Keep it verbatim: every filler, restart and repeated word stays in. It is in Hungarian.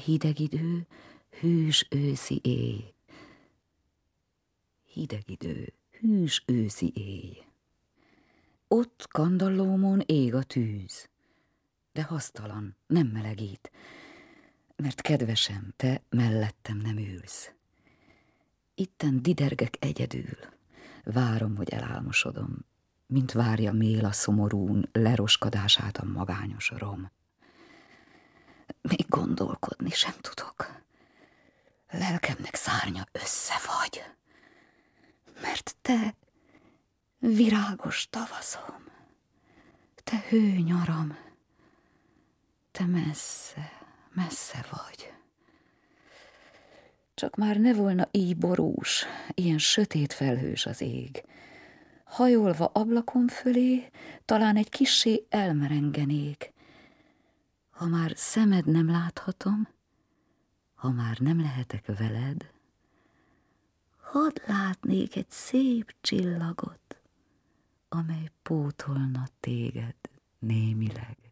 Hideg idő, hűs őszi éj. Hideg idő, hűs őszi éj. Ott kandallómon ég a tűz, de hasztalan, nem melegít, mert kedvesem, te mellettem nem ülsz. Itten didergek egyedül, várom, hogy elálmosodom, mint várja mél a szomorún leroskadását a magányos rom. Még gondolkodni sem tudok. Lelkemnek szárnya összefagy, mert te virágos tavaszom, te hőnyaram, te messze, messze vagy. Csak már ne volna így borús, ilyen sötét felhős az ég. Hajolva ablakom fölé, talán egy kissé elmerengenék. Ha már szemed nem láthatom, ha már nem lehetek veled, hadd látnék egy szép csillagot, amely pótolna téged némileg.